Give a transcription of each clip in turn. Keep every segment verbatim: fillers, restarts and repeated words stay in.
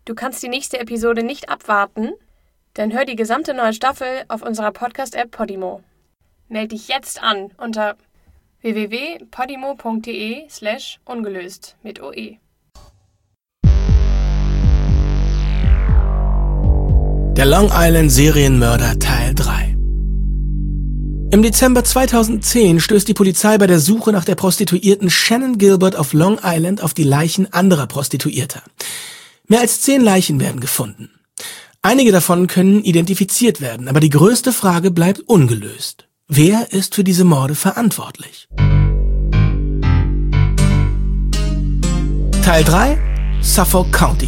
Du kannst die nächste Episode nicht abwarten? Dann hör die gesamte neue Staffel auf unserer Podcast-App Podimo. Meld dich jetzt an unter w w w punkt podimo punkt de slash ungelöst mit O E. Der Long Island Serienmörder Teil drei. Im Dezember zweitausendzehn stößt die Polizei bei der Suche nach der Prostituierten Shannon Gilbert auf Long Island auf die Leichen anderer Prostituierter. Mehr als zehn Leichen werden gefunden. Einige davon können identifiziert werden, aber die größte Frage bleibt ungelöst. Wer ist für diese Morde verantwortlich? Teil drei: Suffolk County.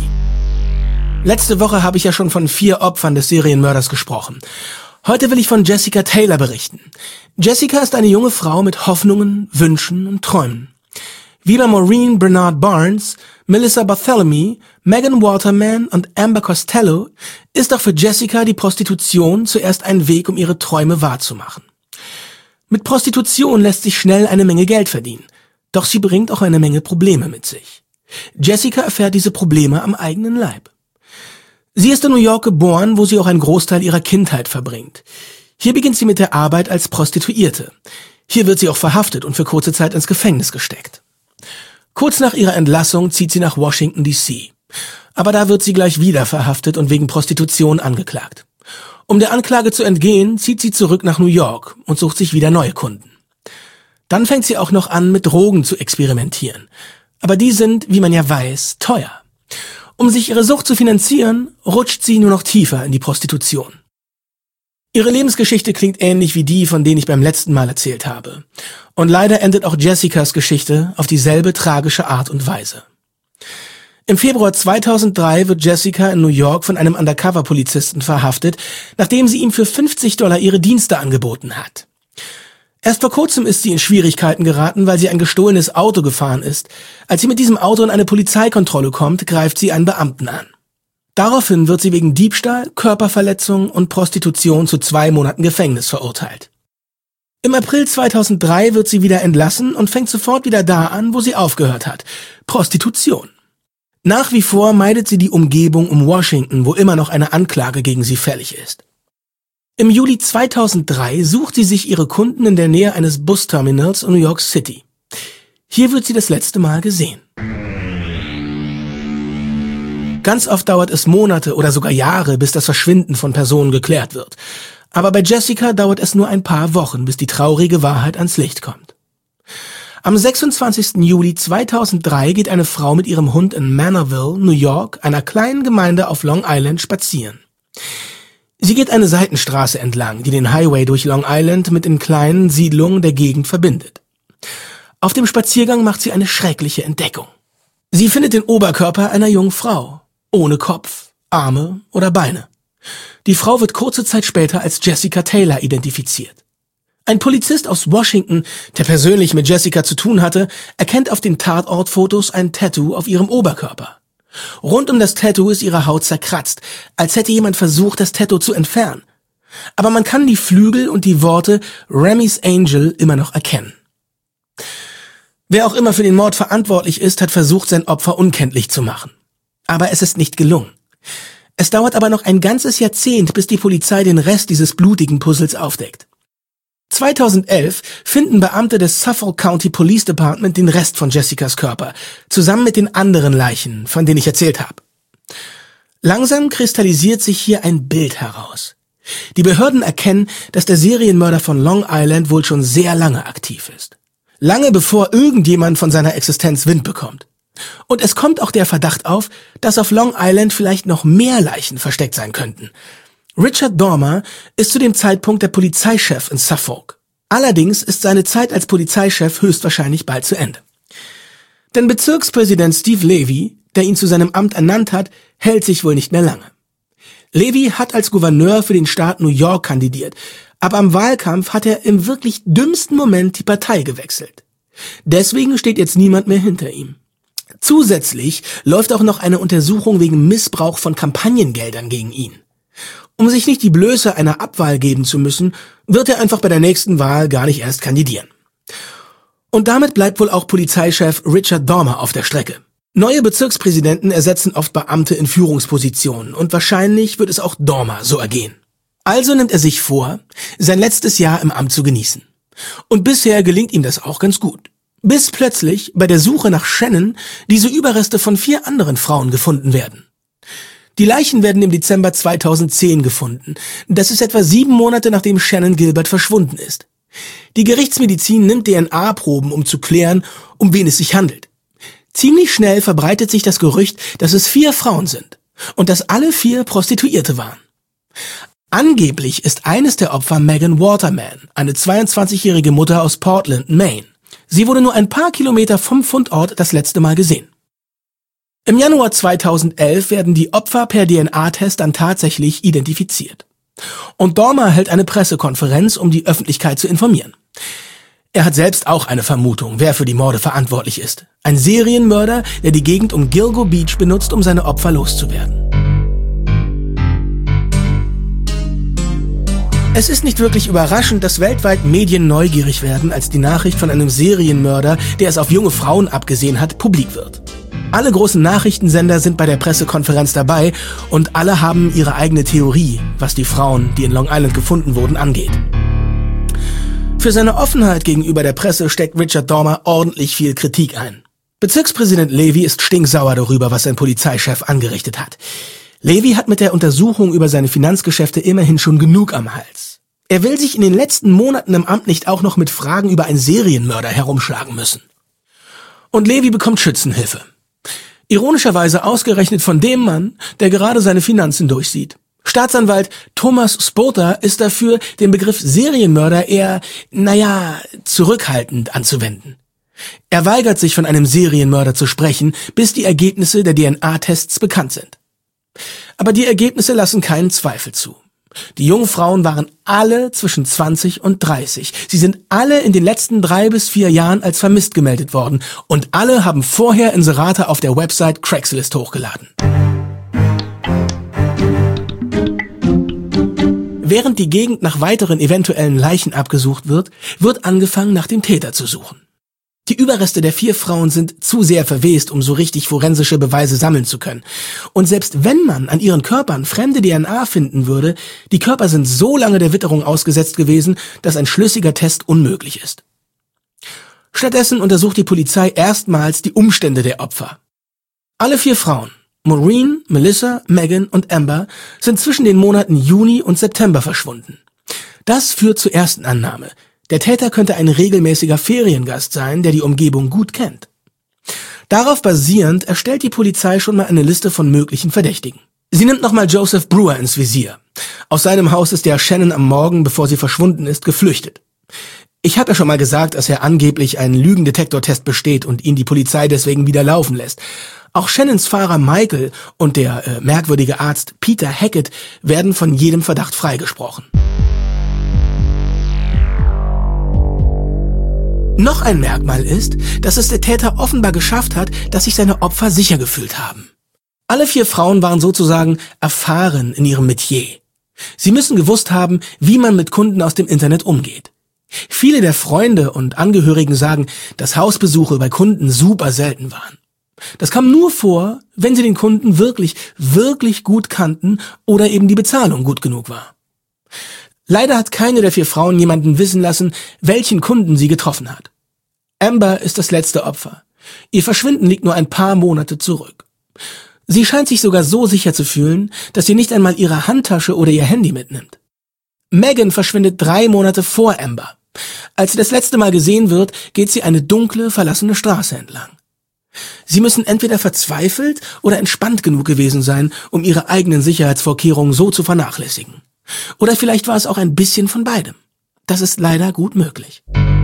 Letzte Woche habe ich ja schon von vier Opfern des Serienmörders gesprochen. Heute will ich von Jessica Taylor berichten. Jessica ist eine junge Frau mit Hoffnungen, Wünschen und Träumen. Wie bei Maureen Bernard Barnes, Melissa Bartholomew, Megan Waterman und Amber Costello ist auch für Jessica die Prostitution zuerst ein Weg, um ihre Träume wahrzumachen. Mit Prostitution lässt sich schnell eine Menge Geld verdienen, doch sie bringt auch eine Menge Probleme mit sich. Jessica erfährt diese Probleme am eigenen Leib. Sie ist in New York geboren, wo sie auch einen Großteil ihrer Kindheit verbringt. Hier beginnt sie mit der Arbeit als Prostituierte. Hier wird sie auch verhaftet und für kurze Zeit ins Gefängnis gesteckt. Kurz nach ihrer Entlassung zieht sie nach Washington D C Aber da wird sie gleich wieder verhaftet und wegen Prostitution angeklagt. Um der Anklage zu entgehen, zieht sie zurück nach New York und sucht sich wieder neue Kunden. Dann fängt sie auch noch an, mit Drogen zu experimentieren. Aber die sind, wie man ja weiß, teuer. Um sich ihre Sucht zu finanzieren, rutscht sie nur noch tiefer in die Prostitution. Ihre Lebensgeschichte klingt ähnlich wie die, von denen ich beim letzten Mal erzählt habe. Und leider endet auch Jessicas Geschichte auf dieselbe tragische Art und Weise. Im Februar zweitausenddrei wird Jessica in New York von einem Undercover-Polizisten verhaftet, nachdem sie ihm für fünfzig Dollar ihre Dienste angeboten hat. Erst vor kurzem ist sie in Schwierigkeiten geraten, weil sie ein gestohlenes Auto gefahren ist. Als sie mit diesem Auto in eine Polizeikontrolle kommt, greift sie einen Beamten an. Daraufhin wird sie wegen Diebstahl, Körperverletzung und Prostitution zu zwei Monaten Gefängnis verurteilt. Im April zweitausenddrei wird sie wieder entlassen und fängt sofort wieder da an, wo sie aufgehört hat: Prostitution. Nach wie vor meidet sie die Umgebung um Washington, wo immer noch eine Anklage gegen sie fällig ist. Im Juli zweitausenddrei sucht sie sich ihre Kunden in der Nähe eines Busterminals in New York City. Hier wird sie das letzte Mal gesehen. Ganz oft dauert es Monate oder sogar Jahre, bis das Verschwinden von Personen geklärt wird. Aber bei Jessica dauert es nur ein paar Wochen, bis die traurige Wahrheit ans Licht kommt. Am sechsundzwanzigsten Juli zweitausenddrei geht eine Frau mit ihrem Hund in Manorville, New York, einer kleinen Gemeinde auf Long Island, spazieren. Sie geht eine Seitenstraße entlang, die den Highway durch Long Island mit den kleinen Siedlungen der Gegend verbindet. Auf dem Spaziergang macht sie eine schreckliche Entdeckung. Sie findet den Oberkörper einer jungen Frau, ohne Kopf, Arme oder Beine. Die Frau wird kurze Zeit später als Jessica Taylor identifiziert. Ein Polizist aus Washington, der persönlich mit Jessica zu tun hatte, erkennt auf den Tatortfotos ein Tattoo auf ihrem Oberkörper. Rund um das Tattoo ist ihre Haut zerkratzt, als hätte jemand versucht, das Tattoo zu entfernen. Aber man kann die Flügel und die Worte Remy's Angel immer noch erkennen. Wer auch immer für den Mord verantwortlich ist, hat versucht, sein Opfer unkenntlich zu machen. Aber es ist nicht gelungen. Es dauert aber noch ein ganzes Jahrzehnt, bis die Polizei den Rest dieses blutigen Puzzles aufdeckt. zweitausendelf finden Beamte des Suffolk County Police Department den Rest von Jessicas Körper, zusammen mit den anderen Leichen, von denen ich erzählt habe. Langsam kristallisiert sich hier ein Bild heraus. Die Behörden erkennen, dass der Serienmörder von Long Island wohl schon sehr lange aktiv ist. Lange bevor irgendjemand von seiner Existenz Wind bekommt. Und es kommt auch der Verdacht auf, dass auf Long Island vielleicht noch mehr Leichen versteckt sein könnten. Richard Dormer ist zu dem Zeitpunkt der Polizeichef in Suffolk. Allerdings ist seine Zeit als Polizeichef höchstwahrscheinlich bald zu Ende. Denn Bezirkspräsident Steve Levy, der ihn zu seinem Amt ernannt hat, hält sich wohl nicht mehr lange. Levy hat als Gouverneur für den Staat New York kandidiert, aber am Wahlkampf hat er im wirklich dümmsten Moment die Partei gewechselt. Deswegen steht jetzt niemand mehr hinter ihm. Zusätzlich läuft auch noch eine Untersuchung wegen Missbrauch von Kampagnengeldern gegen ihn. Um sich nicht die Blöße einer Abwahl geben zu müssen, wird er einfach bei der nächsten Wahl gar nicht erst kandidieren. Und damit bleibt wohl auch Polizeichef Richard Dormer auf der Strecke. Neue Bezirkspräsidenten ersetzen oft Beamte in Führungspositionen und wahrscheinlich wird es auch Dormer so ergehen. Also nimmt er sich vor, sein letztes Jahr im Amt zu genießen. Und bisher gelingt ihm das auch ganz gut. Bis plötzlich bei der Suche nach Shannon diese Überreste von vier anderen Frauen gefunden werden. Die Leichen werden im Dezember zweitausendzehn gefunden. Das ist etwa sieben Monate, nachdem Shannon Gilbert verschwunden ist. Die Gerichtsmedizin nimmt D N A-Proben, um zu klären, um wen es sich handelt. Ziemlich schnell verbreitet sich das Gerücht, dass es vier Frauen sind und dass alle vier Prostituierte waren. Angeblich ist eines der Opfer Megan Waterman, eine zweiundzwanzigjährige Mutter aus Portland, Maine. Sie wurde nur ein paar Kilometer vom Fundort das letzte Mal gesehen. Im Januar zweitausendelf werden die Opfer per D N A-Test dann tatsächlich identifiziert. Und Dormer hält eine Pressekonferenz, um die Öffentlichkeit zu informieren. Er hat selbst auch eine Vermutung, wer für die Morde verantwortlich ist. Ein Serienmörder, der die Gegend um Gilgo Beach benutzt, um seine Opfer loszuwerden. Es ist nicht wirklich überraschend, dass weltweit Medien neugierig werden, als die Nachricht von einem Serienmörder, der es auf junge Frauen abgesehen hat, publik wird. Alle großen Nachrichtensender sind bei der Pressekonferenz dabei und alle haben ihre eigene Theorie, was die Frauen, die in Long Island gefunden wurden, angeht. Für seine Offenheit gegenüber der Presse steckt Richard Dormer ordentlich viel Kritik ein. Bezirkspräsident Levy ist stinksauer darüber, was sein Polizeichef angerichtet hat. Levy hat mit der Untersuchung über seine Finanzgeschäfte immerhin schon genug am Hals. Er will sich in den letzten Monaten im Amt nicht auch noch mit Fragen über einen Serienmörder herumschlagen müssen. Und Levy bekommt Schützenhilfe. Ironischerweise ausgerechnet von dem Mann, der gerade seine Finanzen durchsieht. Staatsanwalt Thomas Spota ist dafür, den Begriff Serienmörder eher, naja, zurückhaltend anzuwenden. Er weigert sich, von einem Serienmörder zu sprechen, bis die Ergebnisse der D N A-Tests bekannt sind. Aber die Ergebnisse lassen keinen Zweifel zu. Die jungen Frauen waren alle zwischen zwanzig und dreißig. Sie sind alle in den letzten drei bis vier Jahren als vermisst gemeldet worden und alle haben vorher Inserate auf der Website Craigslist hochgeladen. Während die Gegend nach weiteren eventuellen Leichen abgesucht wird, wird angefangen, nach dem Täter zu suchen. Die Überreste der vier Frauen sind zu sehr verwest, um so richtig forensische Beweise sammeln zu können. Und selbst wenn man an ihren Körpern fremde D N A finden würde, die Körper sind so lange der Witterung ausgesetzt gewesen, dass ein schlüssiger Test unmöglich ist. Stattdessen untersucht die Polizei erstmals die Umstände der Opfer. Alle vier Frauen, Maureen, Melissa, Megan und Amber, sind zwischen den Monaten Juni und September verschwunden. Das führt zur ersten Annahme. Der Täter könnte ein regelmäßiger Feriengast sein, der die Umgebung gut kennt. Darauf basierend erstellt die Polizei schon mal eine Liste von möglichen Verdächtigen. Sie nimmt nochmal Joseph Brewer ins Visier. Aus seinem Haus ist der Shannon am Morgen, bevor sie verschwunden ist, geflüchtet. Ich habe ja schon mal gesagt, dass er angeblich einen Lügendetektortest besteht und ihn die Polizei deswegen wieder laufen lässt. Auch Shannons Fahrer Michael und der äh, merkwürdige Arzt Peter Hackett werden von jedem Verdacht freigesprochen. Noch ein Merkmal ist, dass es der Täter offenbar geschafft hat, dass sich seine Opfer sicher gefühlt haben. Alle vier Frauen waren sozusagen erfahren in ihrem Metier. Sie müssen gewusst haben, wie man mit Kunden aus dem Internet umgeht. Viele der Freunde und Angehörigen sagen, dass Hausbesuche bei Kunden super selten waren. Das kam nur vor, wenn sie den Kunden wirklich, wirklich gut kannten oder eben die Bezahlung gut genug war. Leider hat keine der vier Frauen jemanden wissen lassen, welchen Kunden sie getroffen hat. Amber ist das letzte Opfer. Ihr Verschwinden liegt nur ein paar Monate zurück. Sie scheint sich sogar so sicher zu fühlen, dass sie nicht einmal ihre Handtasche oder ihr Handy mitnimmt. Megan verschwindet drei Monate vor Amber. Als sie das letzte Mal gesehen wird, geht sie eine dunkle, verlassene Straße entlang. Sie müssen entweder verzweifelt oder entspannt genug gewesen sein, um ihre eigenen Sicherheitsvorkehrungen so zu vernachlässigen. Oder vielleicht war es auch ein bisschen von beidem. Das ist leider gut möglich.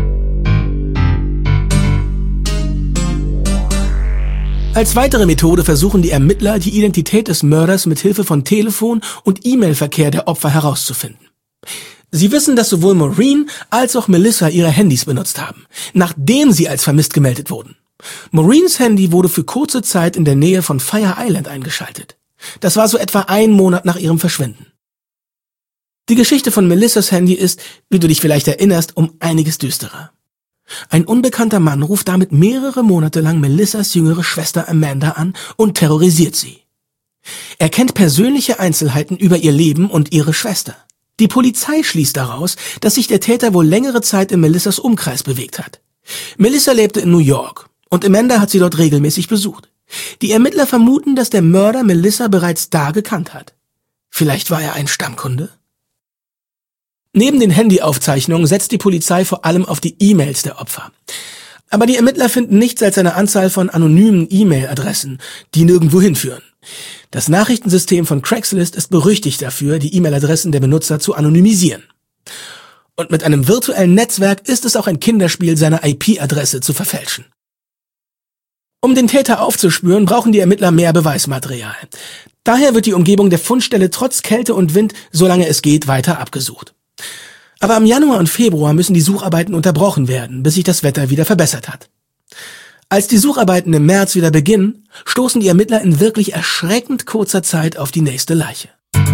Als weitere Methode versuchen die Ermittler, die Identität des Mörders mit Hilfe von Telefon- und E-Mail-Verkehr der Opfer herauszufinden. Sie wissen, dass sowohl Maureen als auch Melissa ihre Handys benutzt haben, nachdem sie als vermisst gemeldet wurden. Maureens Handy wurde für kurze Zeit in der Nähe von Fire Island eingeschaltet. Das war so etwa ein Monat nach ihrem Verschwinden. Die Geschichte von Melissas Handy ist, wie du dich vielleicht erinnerst, um einiges düsterer. Ein unbekannter Mann ruft damit mehrere Monate lang Melissas jüngere Schwester Amanda an und terrorisiert sie. Er kennt persönliche Einzelheiten über ihr Leben und ihre Schwester. Die Polizei schließt daraus, dass sich der Täter wohl längere Zeit in Melissas Umkreis bewegt hat. Melissa lebte in New York und Amanda hat sie dort regelmäßig besucht. Die Ermittler vermuten, dass der Mörder Melissa bereits da gekannt hat. Vielleicht war er ein Stammkunde? Neben den Handyaufzeichnungen setzt die Polizei vor allem auf die E-Mails der Opfer. Aber die Ermittler finden nichts als eine Anzahl von anonymen E-Mail-Adressen, die nirgendwo hinführen. Das Nachrichtensystem von Craigslist ist berüchtigt dafür, die E-Mail-Adressen der Benutzer zu anonymisieren. Und mit einem virtuellen Netzwerk ist es auch ein Kinderspiel, seine I P-Adresse zu verfälschen. Um den Täter aufzuspüren, brauchen die Ermittler mehr Beweismaterial. Daher wird die Umgebung der Fundstelle trotz Kälte und Wind, solange es geht, weiter abgesucht. Aber im Januar und Februar müssen die Sucharbeiten unterbrochen werden, bis sich das Wetter wieder verbessert hat. Als die Sucharbeiten im März wieder beginnen, stoßen die Ermittler in wirklich erschreckend kurzer Zeit auf die nächste Leiche.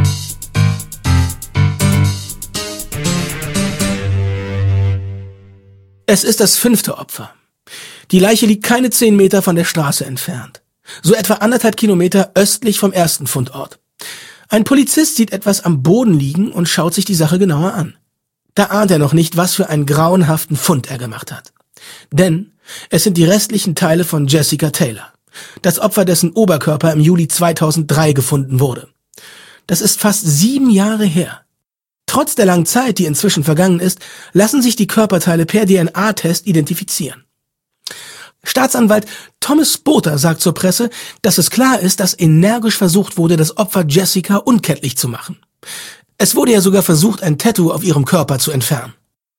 Es ist das fünfte Opfer. Die Leiche liegt keine zehn Meter von der Straße entfernt. So etwa anderthalb Kilometer östlich vom ersten Fundort. Ein Polizist sieht etwas am Boden liegen und schaut sich die Sache genauer an. Da ahnt er noch nicht, was für einen grauenhaften Fund er gemacht hat. Denn es sind die restlichen Teile von Jessica Taylor, das Opfer, dessen Oberkörper im Juli zweitausenddrei gefunden wurde. Das ist fast sieben Jahre her. Trotz der langen Zeit, die inzwischen vergangen ist, lassen sich die Körperteile per D N A-Test identifizieren. Staatsanwalt Thomas Spota sagt zur Presse, dass es klar ist, dass energisch versucht wurde, das Opfer Jessica unkenntlich zu machen. Es wurde ja sogar versucht, ein Tattoo auf ihrem Körper zu entfernen.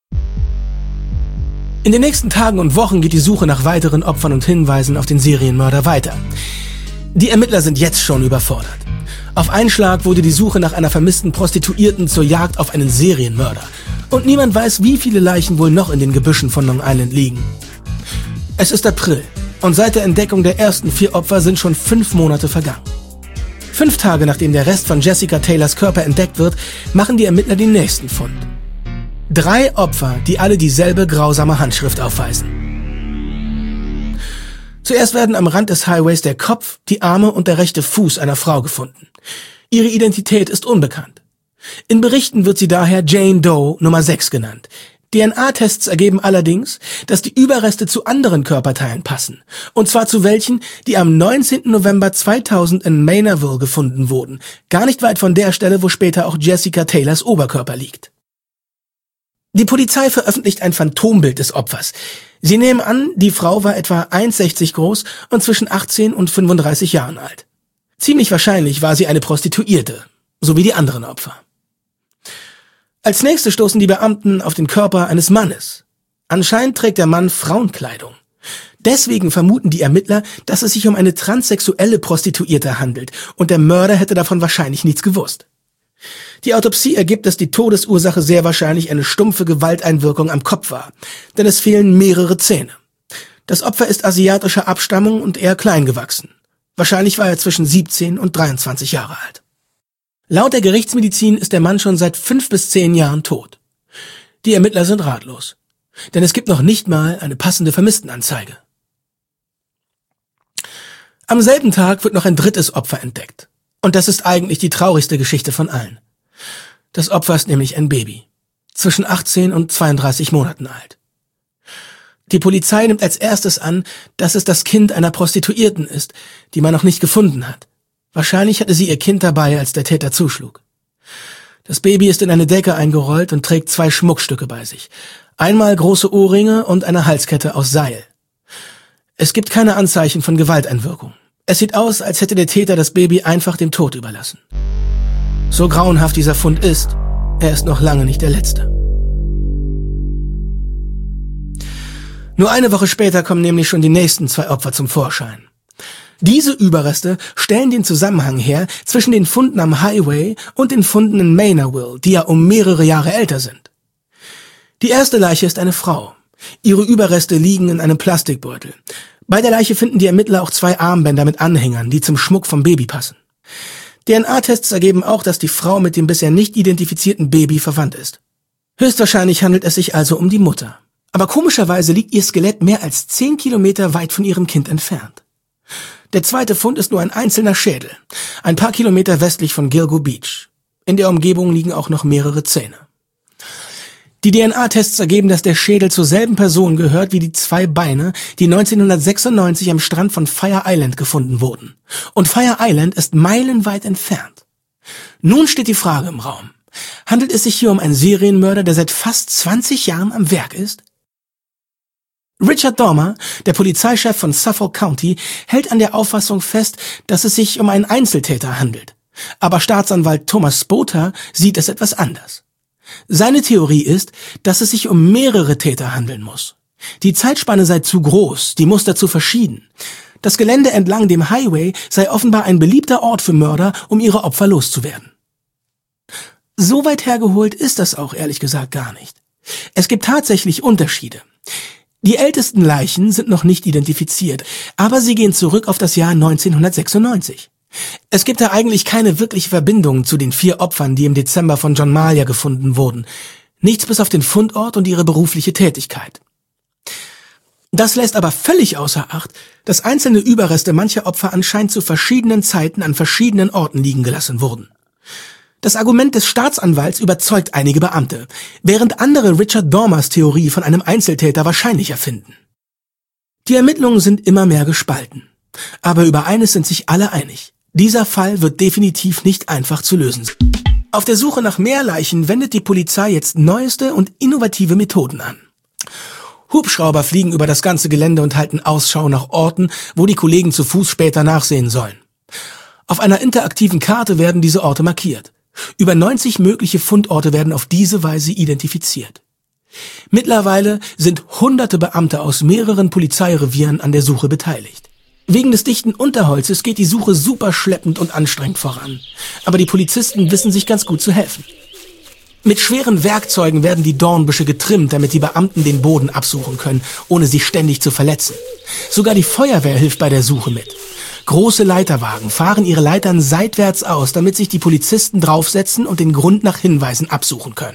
In den nächsten Tagen und Wochen geht die Suche nach weiteren Opfern und Hinweisen auf den Serienmörder weiter. Die Ermittler sind jetzt schon überfordert. Auf einen Schlag wurde die Suche nach einer vermissten Prostituierten zur Jagd auf einen Serienmörder. Und niemand weiß, wie viele Leichen wohl noch in den Gebüschen von Long Island liegen. Es ist April und seit der Entdeckung der ersten vier Opfer sind schon fünf Monate vergangen. Fünf Tage nachdem der Rest von Jessica Taylors Körper entdeckt wird, machen die Ermittler den nächsten Fund. Drei Opfer, die alle dieselbe grausame Handschrift aufweisen. Zuerst werden am Rand des Highways der Kopf, die Arme und der rechte Fuß einer Frau gefunden. Ihre Identität ist unbekannt. In Berichten wird sie daher Jane Doe Nummer sechs genannt. D N A-Tests ergeben allerdings, dass die Überreste zu anderen Körperteilen passen. Und zwar zu welchen, die am neunzehnten November zweitausend in Maynardville gefunden wurden. Gar nicht weit von der Stelle, wo später auch Jessica Taylors Oberkörper liegt. Die Polizei veröffentlicht ein Phantombild des Opfers. Sie nehmen an, die Frau war etwa eins Komma sechzig groß und zwischen achtzehn und fünfunddreißig Jahren alt. Ziemlich wahrscheinlich war sie eine Prostituierte, so wie die anderen Opfer. Als nächstes stoßen die Beamten auf den Körper eines Mannes. Anscheinend trägt der Mann Frauenkleidung. Deswegen vermuten die Ermittler, dass es sich um eine transsexuelle Prostituierte handelt und der Mörder hätte davon wahrscheinlich nichts gewusst. Die Autopsie ergibt, dass die Todesursache sehr wahrscheinlich eine stumpfe Gewalteinwirkung am Kopf war, denn es fehlen mehrere Zähne. Das Opfer ist asiatischer Abstammung und eher klein gewachsen. Wahrscheinlich war er zwischen siebzehn und dreiundzwanzig Jahre alt. Laut der Gerichtsmedizin ist der Mann schon seit fünf bis zehn Jahren tot. Die Ermittler sind ratlos, denn es gibt noch nicht mal eine passende Vermisstenanzeige. Am selben Tag wird noch ein drittes Opfer entdeckt. Und das ist eigentlich die traurigste Geschichte von allen. Das Opfer ist nämlich ein Baby, zwischen achtzehn und zweiunddreißig Monaten alt. Die Polizei nimmt als erstes an, dass es das Kind einer Prostituierten ist, die man noch nicht gefunden hat. Wahrscheinlich hatte sie ihr Kind dabei, als der Täter zuschlug. Das Baby ist in eine Decke eingerollt und trägt zwei Schmuckstücke bei sich. Einmal große Ohrringe und eine Halskette aus Seil. Es gibt keine Anzeichen von Gewalteinwirkung. Es sieht aus, als hätte der Täter das Baby einfach dem Tod überlassen. So grauenhaft dieser Fund ist, er ist noch lange nicht der letzte. Nur eine Woche später kommen nämlich schon die nächsten zwei Opfer zum Vorschein. Diese Überreste stellen den Zusammenhang her zwischen den Funden am Highway und den Funden in Maynardville, die ja um mehrere Jahre älter sind. Die erste Leiche ist eine Frau. Ihre Überreste liegen in einem Plastikbeutel. Bei der Leiche finden die Ermittler auch zwei Armbänder mit Anhängern, die zum Schmuck vom Baby passen. D N A-Tests ergeben auch, dass die Frau mit dem bisher nicht identifizierten Baby verwandt ist. Höchstwahrscheinlich handelt es sich also um die Mutter. Aber komischerweise liegt ihr Skelett mehr als zehn Kilometer weit von ihrem Kind entfernt. Der zweite Fund ist nur ein einzelner Schädel, ein paar Kilometer westlich von Gilgo Beach. In der Umgebung liegen auch noch mehrere Zähne. Die D N A-Tests ergeben, dass der Schädel zur selben Person gehört wie die zwei Beine, die neunzehnhundertsechsundneunzig am Strand von Fire Island gefunden wurden. Und Fire Island ist meilenweit entfernt. Nun steht die Frage im Raum: Handelt es sich hier um einen Serienmörder, der seit fast zwanzig Jahren am Werk ist? Richard Dormer, der Polizeichef von Suffolk County, hält an der Auffassung fest, dass es sich um einen Einzeltäter handelt. Aber Staatsanwalt Thomas Spota sieht es etwas anders. Seine Theorie ist, dass es sich um mehrere Täter handeln muss. Die Zeitspanne sei zu groß, die Muster zu verschieden. Das Gelände entlang dem Highway sei offenbar ein beliebter Ort für Mörder, um ihre Opfer loszuwerden. So weit hergeholt ist das auch ehrlich gesagt gar nicht. Es gibt tatsächlich Unterschiede. Die ältesten Leichen sind noch nicht identifiziert, aber sie gehen zurück auf das Jahr neunzehnhundertsechsundneunzig. Es gibt da eigentlich keine wirkliche Verbindung zu den vier Opfern, die im Dezember von John Malia gefunden wurden. Nichts bis auf den Fundort und ihre berufliche Tätigkeit. Das lässt aber völlig außer Acht, dass einzelne Überreste mancher Opfer anscheinend zu verschiedenen Zeiten an verschiedenen Orten liegen gelassen wurden. Das Argument des Staatsanwalts überzeugt einige Beamte, während andere Richard Dormers Theorie von einem Einzeltäter wahrscheinlicher finden. Die Ermittlungen sind immer mehr gespalten. Aber über eines sind sich alle einig: Dieser Fall wird definitiv nicht einfach zu lösen sein. Auf der Suche nach mehr Leichen wendet die Polizei jetzt neueste und innovative Methoden an. Hubschrauber fliegen über das ganze Gelände und halten Ausschau nach Orten, wo die Kollegen zu Fuß später nachsehen sollen. Auf einer interaktiven Karte werden diese Orte markiert. Über neunzig mögliche Fundorte werden auf diese Weise identifiziert. Mittlerweile sind hunderte Beamte aus mehreren Polizeirevieren an der Suche beteiligt. Wegen des dichten Unterholzes geht die Suche super schleppend und anstrengend voran. Aber die Polizisten wissen sich ganz gut zu helfen. Mit schweren Werkzeugen werden die Dornbüsche getrimmt, damit die Beamten den Boden absuchen können, ohne sich ständig zu verletzen. Sogar die Feuerwehr hilft bei der Suche mit. Große Leiterwagen fahren ihre Leitern seitwärts aus, damit sich die Polizisten draufsetzen und den Grund nach Hinweisen absuchen können.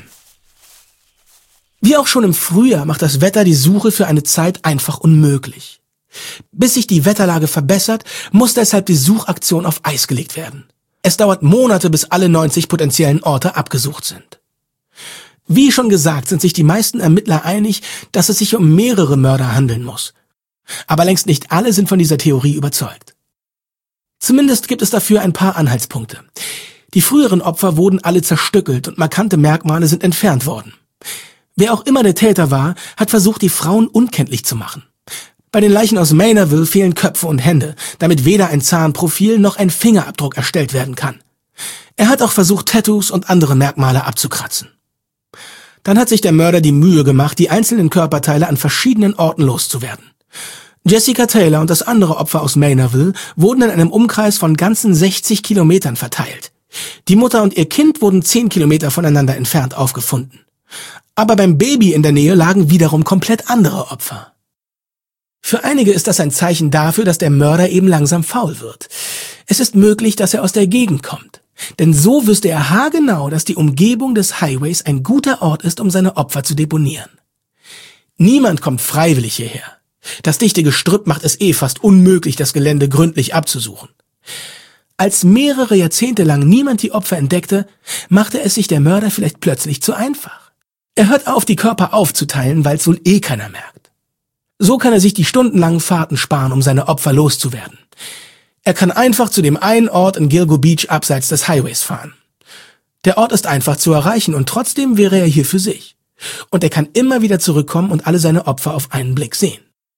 Wie auch schon im Frühjahr macht das Wetter die Suche für eine Zeit einfach unmöglich. Bis sich die Wetterlage verbessert, muss deshalb die Suchaktion auf Eis gelegt werden. Es dauert Monate, bis alle neunzig potenziellen Orte abgesucht sind. Wie schon gesagt, sind sich die meisten Ermittler einig, dass es sich um mehrere Mörder handeln muss. Aber längst nicht alle sind von dieser Theorie überzeugt. Zumindest gibt es dafür ein paar Anhaltspunkte. Die früheren Opfer wurden alle zerstückelt und markante Merkmale sind entfernt worden. Wer auch immer der Täter war, hat versucht, die Frauen unkenntlich zu machen. Bei den Leichen aus Maynardville fehlen Köpfe und Hände, damit weder ein Zahnprofil noch ein Fingerabdruck erstellt werden kann. Er hat auch versucht, Tattoos und andere Merkmale abzukratzen. Dann hat sich der Mörder die Mühe gemacht, die einzelnen Körperteile an verschiedenen Orten loszuwerden. Jessica Taylor und das andere Opfer aus Maynardville wurden in einem Umkreis von ganzen sechzig Kilometern verteilt. Die Mutter und ihr Kind wurden zehn Kilometer voneinander entfernt aufgefunden. Aber beim Baby in der Nähe lagen wiederum komplett andere Opfer. Für einige ist das ein Zeichen dafür, dass der Mörder eben langsam faul wird. Es ist möglich, dass er aus der Gegend kommt. Denn so wüsste er haargenau, dass die Umgebung des Highways ein guter Ort ist, um seine Opfer zu deponieren. Niemand kommt freiwillig hierher. Das dichte Gestrüpp macht es eh fast unmöglich, das Gelände gründlich abzusuchen. Als mehrere Jahrzehnte lang niemand die Opfer entdeckte, machte es sich der Mörder vielleicht plötzlich zu einfach. Er hört auf, die Körper aufzuteilen, weil es wohl eh keiner merkt. So kann er sich die stundenlangen Fahrten sparen, um seine Opfer loszuwerden. Er kann einfach zu dem einen Ort in Gilgo Beach abseits des Highways fahren. Der Ort ist einfach zu erreichen und trotzdem wäre er hier für sich. Und er kann immer wieder zurückkommen und alle seine Opfer auf einen Blick sehen.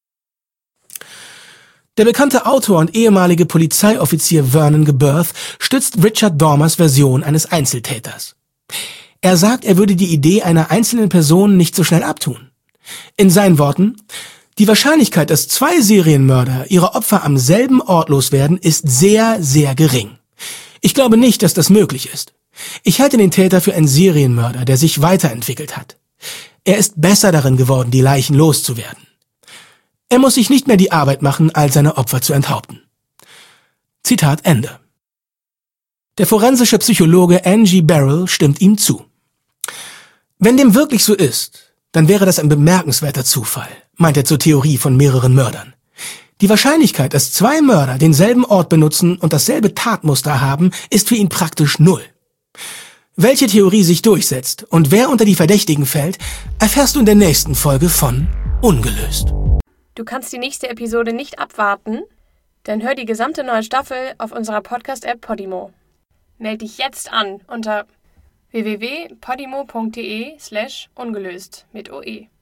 Der bekannte Autor und ehemalige Polizeioffizier Vernon Gebirth stützt Richard Dormers Version eines Einzeltäters. Er sagt, er würde die Idee einer einzelnen Person nicht so schnell abtun. In seinen Worten: Die Wahrscheinlichkeit, dass zwei Serienmörder ihre Opfer am selben Ort loswerden, ist sehr, sehr gering. Ich glaube nicht, dass das möglich ist. Ich halte den Täter für einen Serienmörder, der sich weiterentwickelt hat. Er ist besser darin geworden, die Leichen loszuwerden. Er muss sich nicht mehr die Arbeit machen, all seine Opfer zu enthaupten. Zitat Ende. Der forensische Psychologe Angie Barrell stimmt ihm zu. Wenn dem wirklich so ist, dann wäre das ein bemerkenswerter Zufall, meint er zur Theorie von mehreren Mördern. Die Wahrscheinlichkeit, dass zwei Mörder denselben Ort benutzen und dasselbe Tatmuster haben, ist für ihn praktisch null. Welche Theorie sich durchsetzt und wer unter die Verdächtigen fällt, erfährst du in der nächsten Folge von Ungelöst. Du kannst die nächste Episode nicht abwarten? Dann hör die gesamte neue Staffel auf unserer Podcast-App Podimo. Meld dich jetzt an unter w w w punkt podimo punkt de slash ungelöst mit O E.